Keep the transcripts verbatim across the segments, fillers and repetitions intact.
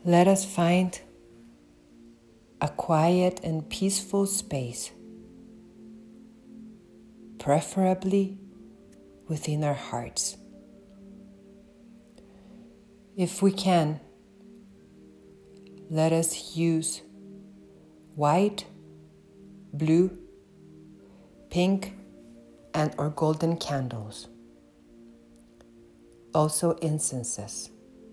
Let us find a quiet and peaceful space, preferably within our hearts. If we can, let us use white, blue, pink, and or golden candles. Also incenses.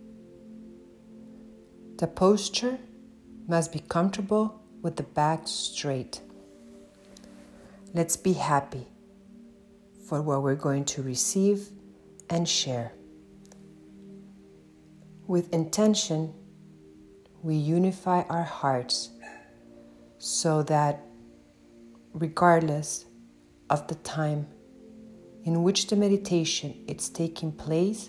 The posture must be comfortable with the back straight. Let's be happy for what we're going to receive and share. With intention, we unify our hearts so that regardless of the time in which the meditation is taking place,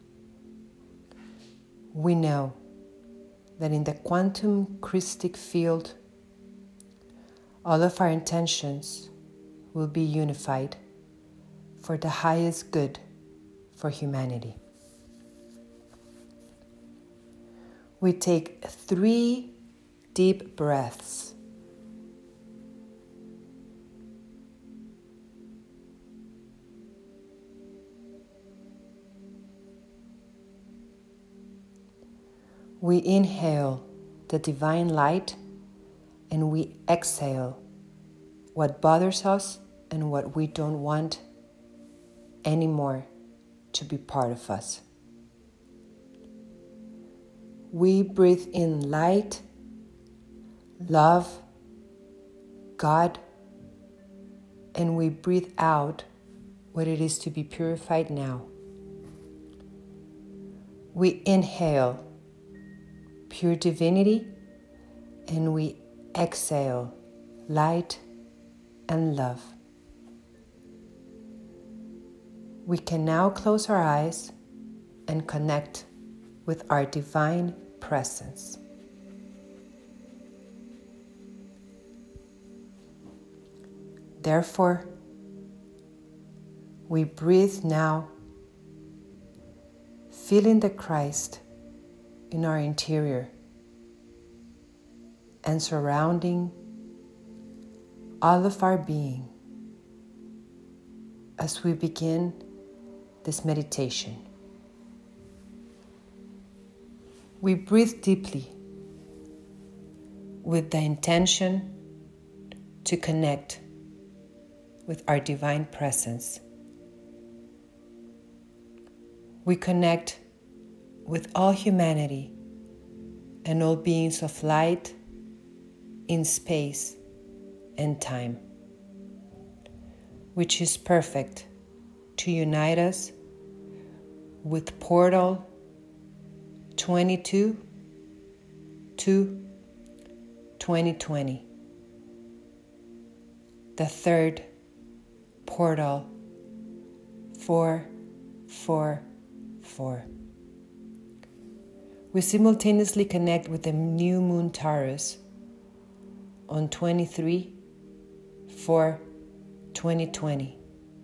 we know that in the quantum Christic field, all of our intentions will be unified for the highest good for humanity. We take three deep breaths. We inhale the divine light and we exhale what bothers us and what we don't want anymore to be part of us. We breathe in light, love, God, and we breathe out what it is to be purified now. We inhale pure divinity, and we exhale light and love. We can now close our eyes and connect with our divine presence. Therefore, we breathe now, feeling the Christ in our interior and surrounding all of our being as we begin this meditation. We breathe deeply with the intention to connect with our divine presence. We connect with all humanity and all beings of light in space and time, which is perfect to unite us with portal twenty-two to twenty twenty, the third portal four four four. We simultaneously connect with the new moon Taurus on twenty-three four twenty twenty.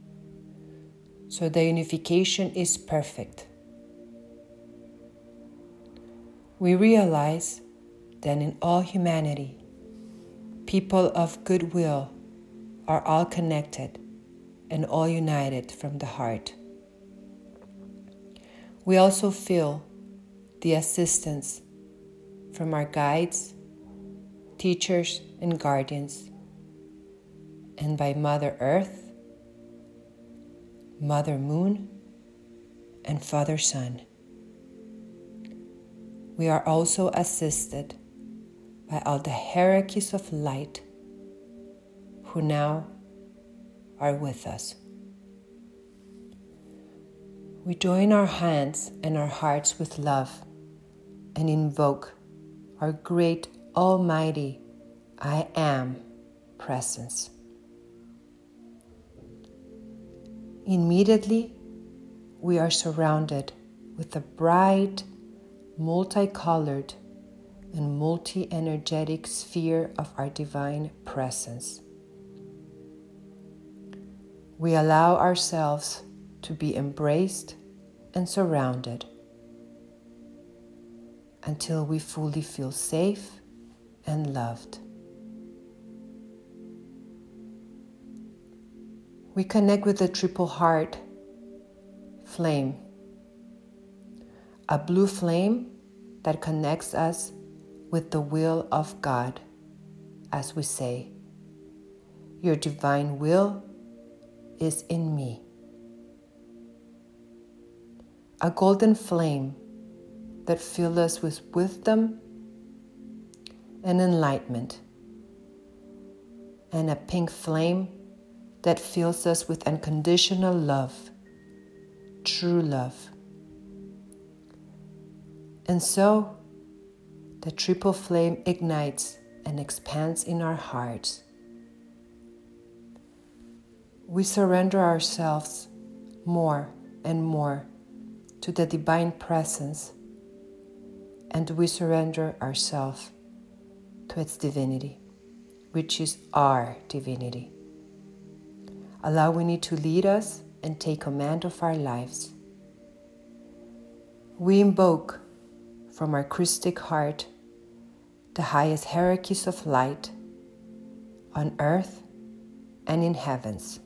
So the unification is perfect. We realize that in all humanity, people of goodwill are all connected and all united from the heart. We also feel the assistance from our guides, teachers, and guardians, and by Mother Earth, Mother Moon, and Father Sun. We are also assisted by all the hierarchies of light who now are with us. We join our hands and our hearts with love and invoke our great almighty I Am presence. Immediately, we are surrounded with a bright, multicolored, and multi-energetic sphere of our divine presence. We allow ourselves to be embraced and surrounded. until we fully feel safe and loved. We connect with the triple heart flame, a blue flame that connects us with the will of God, as we say, "Your divine will is in me." A golden flame that fills us with wisdom and enlightenment, and a pink flame that fills us with unconditional love, true love. And so, the triple flame ignites and expands in our hearts. We surrender ourselves more and more to the divine presence, and we surrender ourselves to its divinity, which is our divinity, allowing it to lead us and take command of our lives. We invoke from our Christic heart the highest hierarchies of light on earth and in heavens.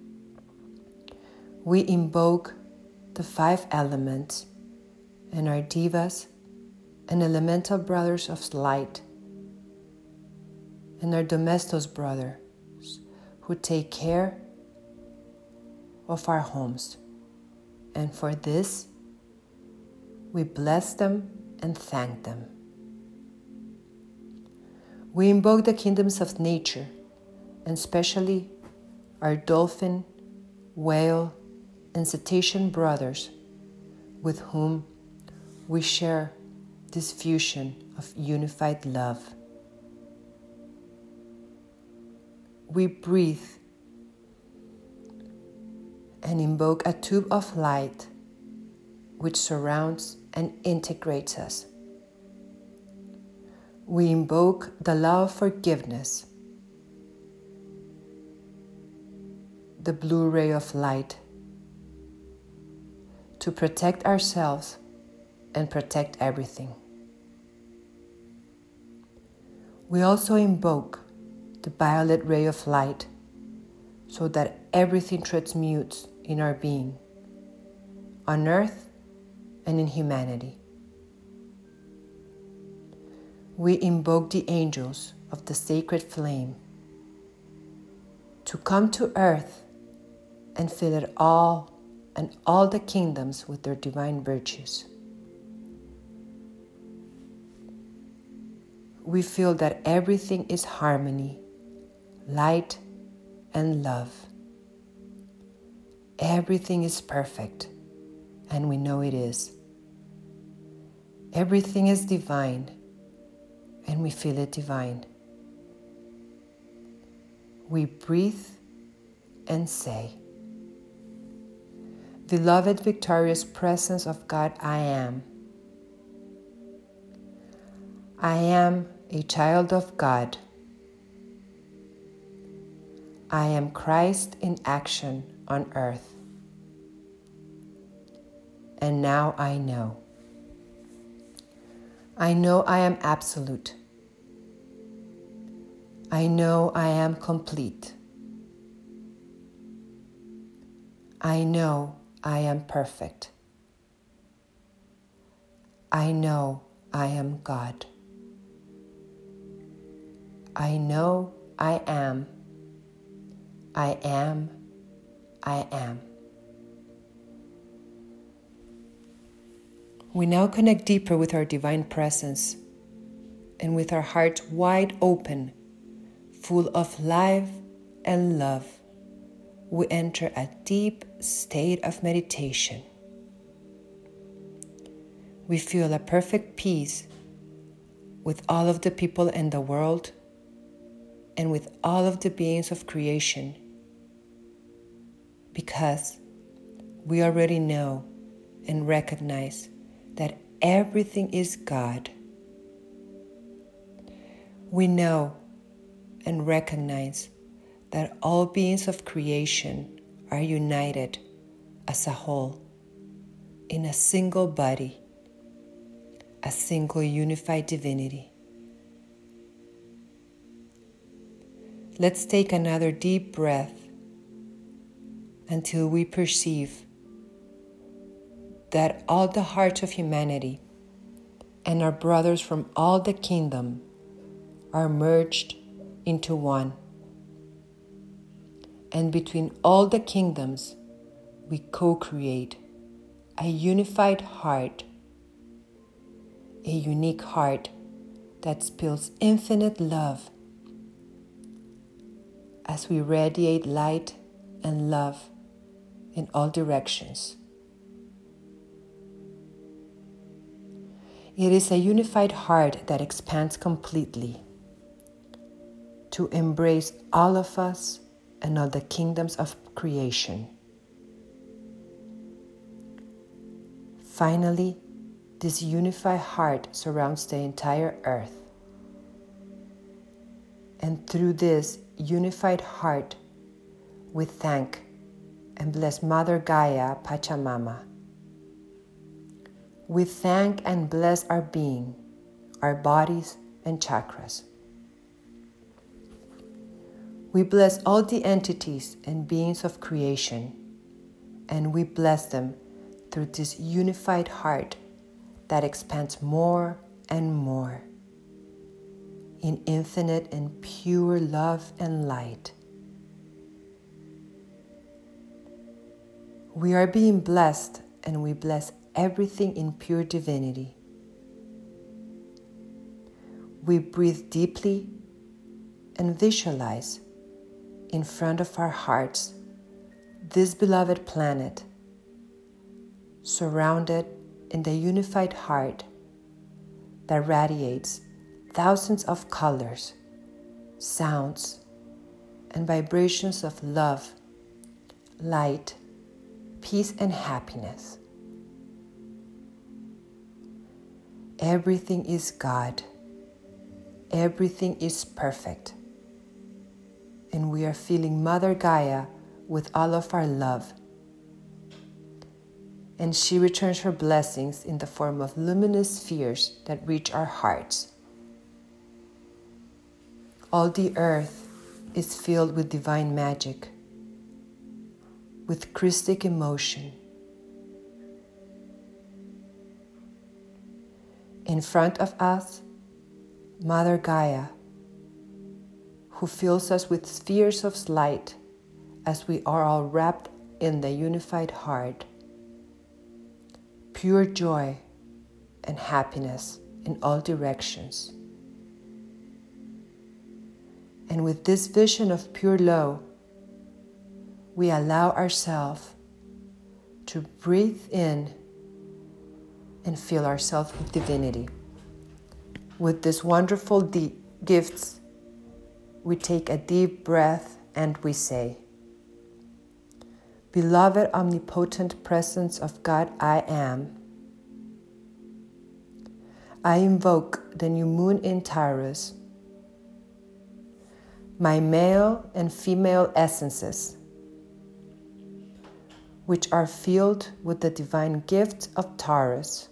We invoke the five elements and our devas and elemental brothers of light, and our domestos brothers who take care of our homes. And for this, we bless them and thank them. We invoke the kingdoms of nature, and especially our dolphin, whale, and cetacean brothers with whom we share this fusion of unified love. We breathe and invoke a tube of light which surrounds and integrates us. We invoke the law of forgiveness, the blue ray of light, to protect ourselves and protect everything. We also invoke the violet ray of light so that everything transmutes in our being, on earth and in humanity. We invoke the angels of the sacred flame to come to earth and fill it all and all the kingdoms with their divine virtues. We feel that everything is harmony, light, and love. Everything is perfect, and we know it is. Everything is divine, and we feel it divine. We breathe and say, "Beloved, victorious presence of God, I am. I am a child of God. I am Christ in action on earth. And now I know. I know I am absolute. I know I am complete. I know I am perfect. I know I am God. I know I am. I am. I am." We now connect deeper with our divine presence, and with our hearts wide open, full of life and love, we enter a deep state of meditation. We feel a perfect peace with all of the people in the world and with all of the beings of creation, because we already know and recognize that everything is God. We know and recognize that all beings of creation are united as a whole in a single body, a single unified divinity. Let's take another deep breath until we perceive that all the hearts of humanity and our brothers from all the kingdom are merged into one. And between all the kingdoms, we co-create a unified heart, a unique heart that spills infinite love as we radiate light and love in all directions. It is a unified heart that expands completely to embrace all of us and all the kingdoms of creation. Finally, this unified heart surrounds the entire earth. And through this unified heart, we thank and bless Mother Gaia Pachamama. We thank and bless our being, our bodies and chakras. We bless all the entities and beings of creation, and we bless them through this unified heart that expands more and more in infinite and pure love and light. We are being blessed, and we bless everything in pure divinity. We breathe deeply and visualize in front of our hearts this beloved planet, surrounded in the unified heart that radiates thousands of colors, sounds, and vibrations of love, light, peace, and happiness. Everything is God. Everything is perfect. And we are feeling Mother Gaia with all of our love. And she returns her blessings in the form of luminous spheres that reach our hearts. All the earth is filled with divine magic, with Christic emotion. In front of us, Mother Gaia, who fills us with spheres of light as we are all wrapped in the unified heart. Pure joy and happiness in all directions. And with this vision of pure love, we allow ourselves to breathe in and fill ourselves with divinity. With these wonderful de- gifts, we take a deep breath and we say, Beloved omnipotent presence of God, I am. I invoke the new moon in Taurus, my male and female essences, which are filled with the divine gift of Taurus.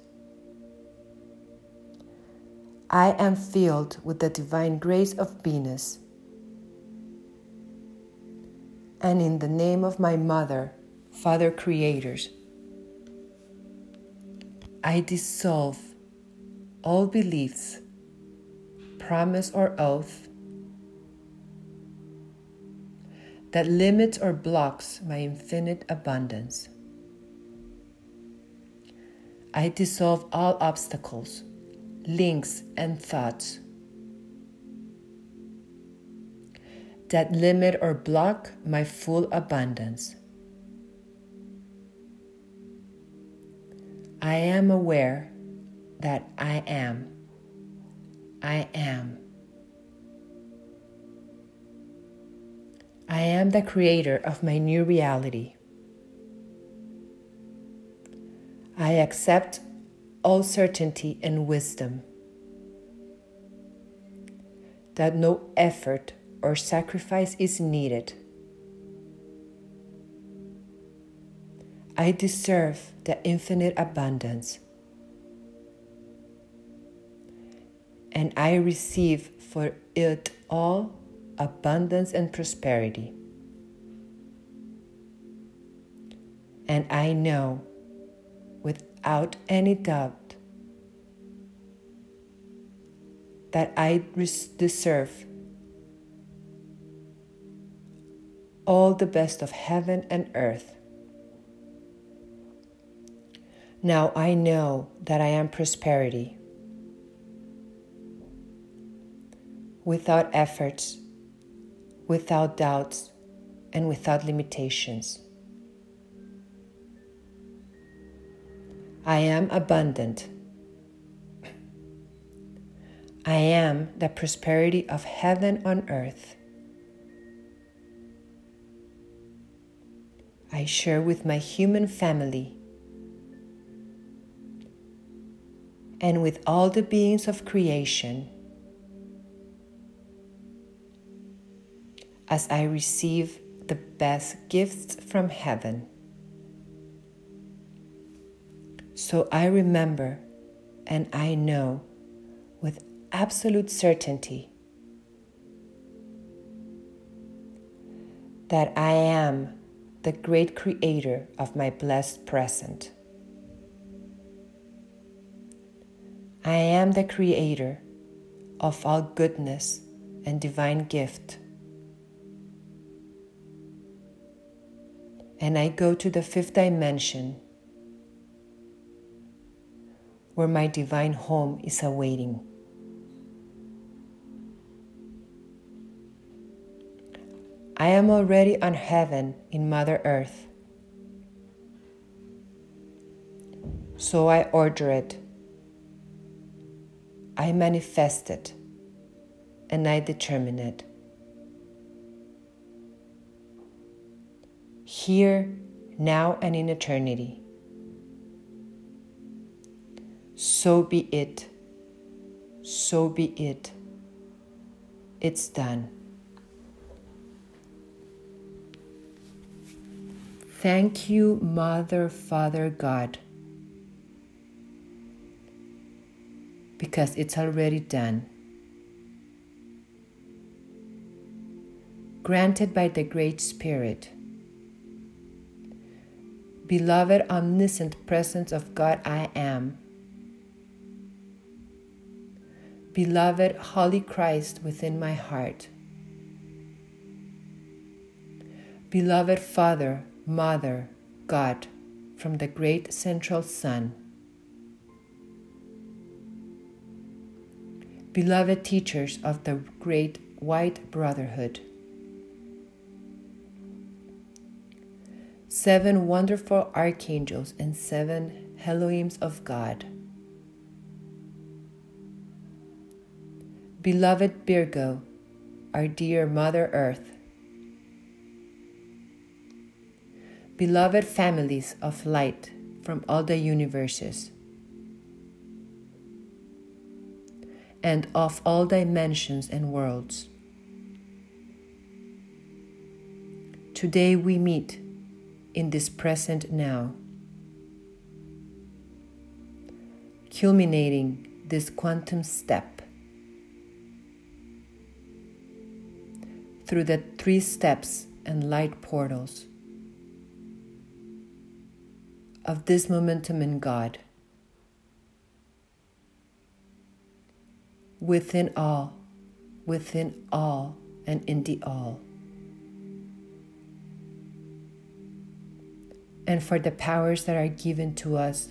I am filled with the divine grace of Venus. And in the name of my Mother, Father Creators, I dissolve all beliefs, promise or oath that limits or blocks my infinite abundance. I dissolve all obstacles, links, and thoughts that limit or block my full abundance. I am aware that I am. I am. I am the creator of my new reality. I accept all certainty and wisdom that no effort or sacrifice is needed. I deserve the infinite abundance. and I receive for it all abundance and prosperity. And I know without any doubt that I deserve all the best of heaven and earth. Now I know that I am prosperity, without efforts, without doubts, and without limitations. I am abundant. I am the prosperity of heaven on earth. I share with my human family and with all the beings of creation as I receive the best gifts from heaven. So I remember and I know with absolute certainty that I am the great creator of my blessed present. I am the creator of all goodness and divine gift. And I go to the fifth dimension where my divine home is awaiting. I am already on heaven in Mother Earth. So I order it. I manifest it. And I determine it. Here, now, and in eternity. So be it. So be it. It's done. Thank you, Mother, Father, God, because it's already done. Granted by the Great Spirit. Beloved, omniscient presence of God, I am. Beloved, Holy Christ within my heart. Beloved Father, Mother, God, from the great central sun. Beloved teachers of the great white brotherhood. Seven wonderful archangels and seven Elohims of God. Beloved Virgo, our dear Mother Earth. Beloved families of light from all the universes and of all dimensions and worlds. Today we meet in this present now, culminating this quantum step through the three steps and light portals of this momentum in God, within all, within all, and in the all. And for the powers that are given to us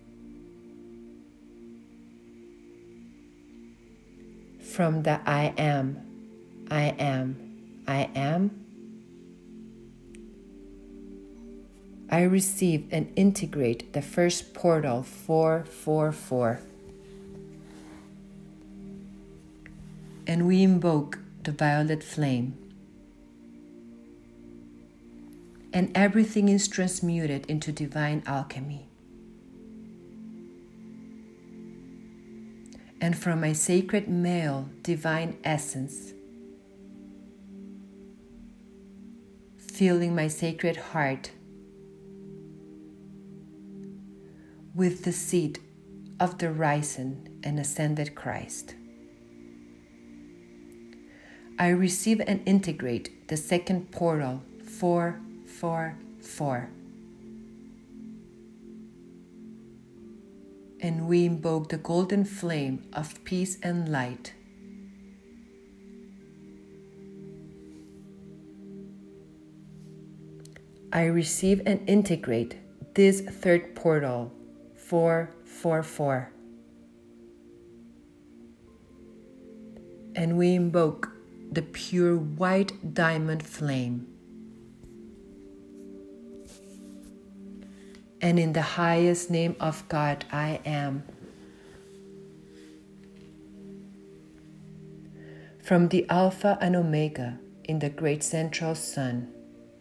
from the I am, I am, I am, I receive and integrate the first portal four four four. And we invoke the violet flame. And everything is transmuted into divine alchemy. And from my sacred male divine essence, filling my sacred heart with the seed of the risen and ascended Christ. I receive and integrate the second portal, four four four. And we invoke the golden flame of peace and light. I receive and integrate this third portal, four four four. And we invoke the pure white diamond flame. And in the highest name of God, I am. From the Alpha and Omega in the great central sun,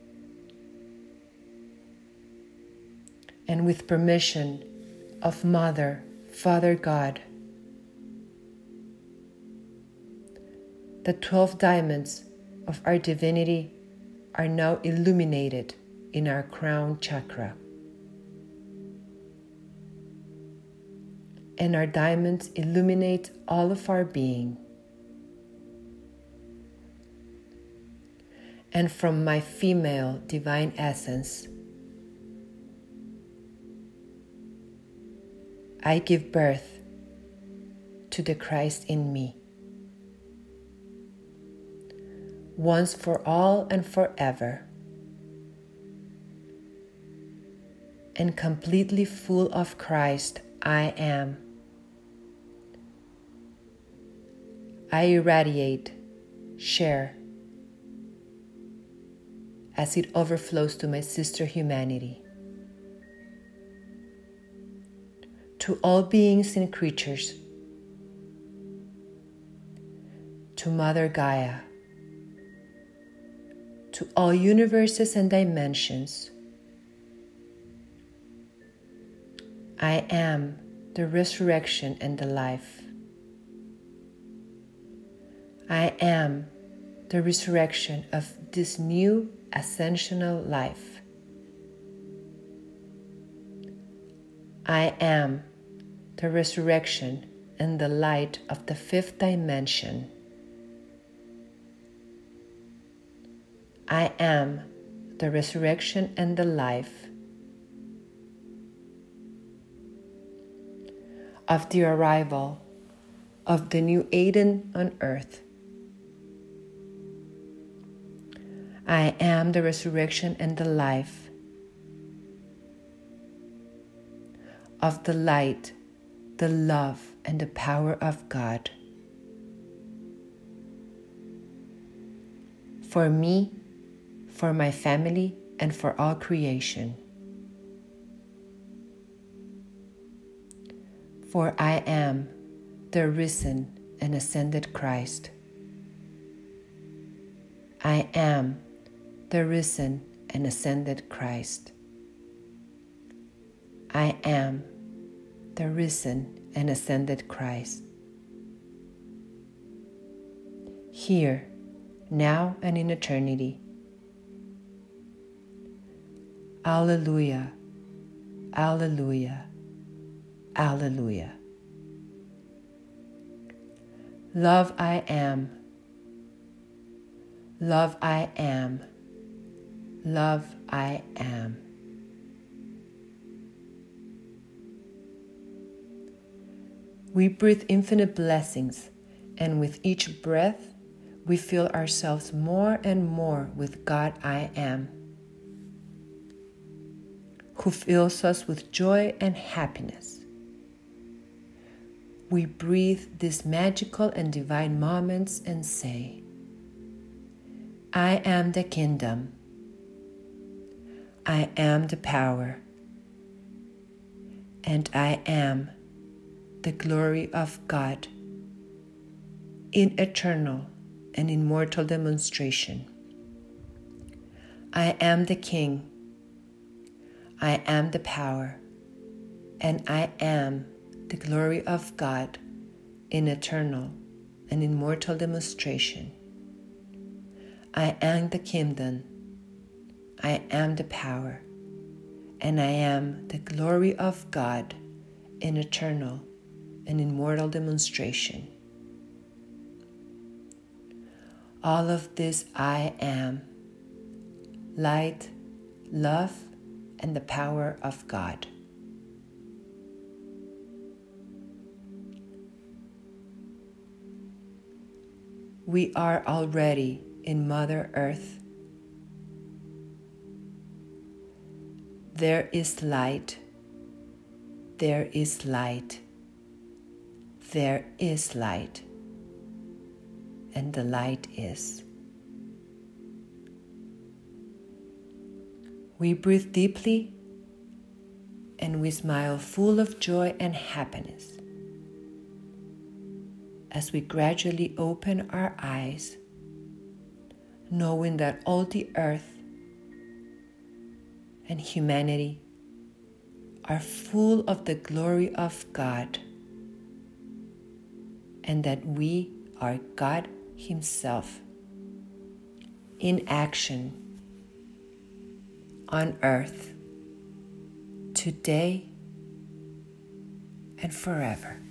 and with permission of Mother, Father God, the twelve diamonds of our divinity are now illuminated in our crown chakra. And our diamonds illuminate all of our being. And from my female divine essence, I give birth to the Christ in me. Once for all and forever, and completely full of Christ, I am. I irradiate, share, as it overflows to my sister humanity, to all beings and creatures, to Mother Gaia, to all universes and dimensions. I am the resurrection and the life. I am the resurrection of this new ascensional life. I am the resurrection and the light of the fifth dimension. I am the resurrection and the life of the arrival of the new Eden on earth. I am the resurrection and the life of the light, the love, and the power of God. For me, for my family, and for all creation. For I am the risen and ascended Christ. I am the risen and ascended Christ. I am the risen and ascended Christ. Here, now, and in eternity. Alleluia, alleluia, alleluia. Love I am, love I am, love I am. We breathe infinite blessings, and with each breath, we fill ourselves more and more with God I am, who fills us with joy and happiness. We breathe these magical and divine moments and say, I am the kingdom. I am the power. And I am the glory of God in eternal and immortal demonstration. I am the King. I am the power. And I am the glory of God in eternal and immortal demonstration. I am the kingdom, I am the power, and I am the glory of God in eternal and immortal demonstration. All of this I am, light, love, and the power of God. We are already in Mother Earth. There is light. There is light. There is light. And the light is. We breathe deeply and we smile full of joy and happiness as we gradually open our eyes, knowing that all the earth and humanity are full of the glory of God, and that we are God Himself in action on earth today and forever.